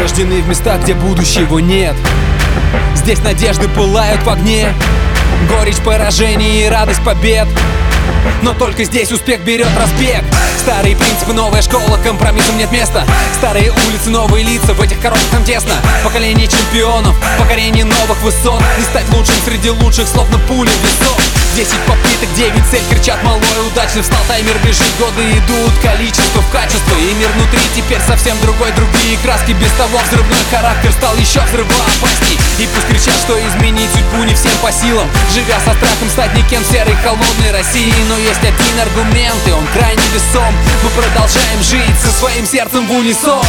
рождены в местах, где будущего нет. Здесь надежды пылают в огне, горечь поражений и радость побед. Но только здесь успех берет разбег. Старые принципы, новая школа, компромиссам нет места. Старые улицы, новые лица, в этих коробках нам тесно. Поколение чемпионов, покорение новых высот. Не стать лучшим среди лучших, словно пули в висок. 10 попыток, 9 цель, кричат малой, удачно встал, таймер бежит, годы идут, количество в качество. И мир внутри теперь совсем другой, другие краски. Без того взрывной характер стал еще взрывоопасней. И пусть кричат, что изменить судьбу не всем по силам, живя со страхом стать никем в серой холодной России. Но есть один аргумент, и он крайне весом: мы продолжаем жить со своим сердцем в унисон.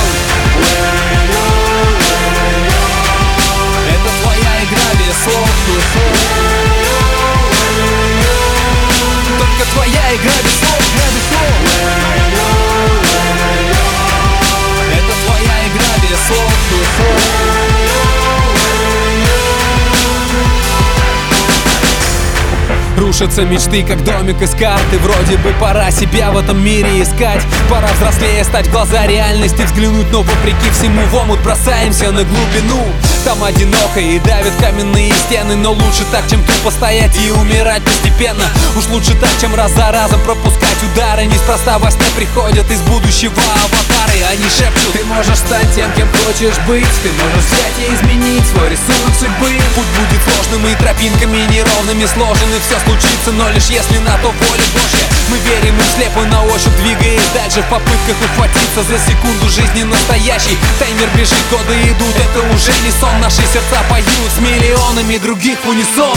Это твоя игра без слов. Только твоя игра без слов. Это твоя игра без слов. Рушатся мечты, как домик из карты. Вроде бы пора себя в этом мире искать. Пора взрослее стать, в глаза реальности взглянуть. Но вопреки всему в омут бросаемся на глубину. Там одиноко и давят каменные стены. Но лучше так, чем тупо стоять и умирать постепенно. Уж лучше так, чем раз за разом пропускать удары. Неспроста во сне приходят из будущего аватары. Они шепчут: ты можешь стать тем, кем хочешь быть. Ты можешь взять и изменить свой рисунок судьбы. Путь будет сложным и тропинками неровными сложены. Все случится, но лишь если на то воля Божья. Мы верим и слепо на ощупь, двигаясь дальше в попытках ухватиться за секунду жизни настоящей. Таймер бежит, годы идут, это уже не сон. Наши сердца поют с миллионами других в унисон.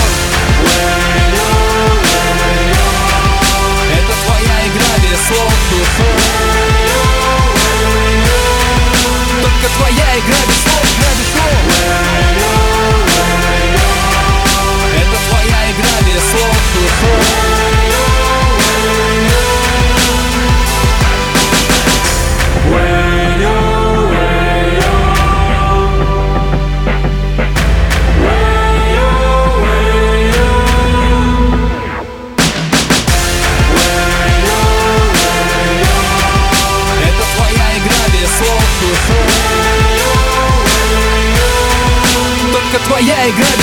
Это твоя игра без слов. Только твоя игра без слов. Это твоя игра без слов. Только твоя игра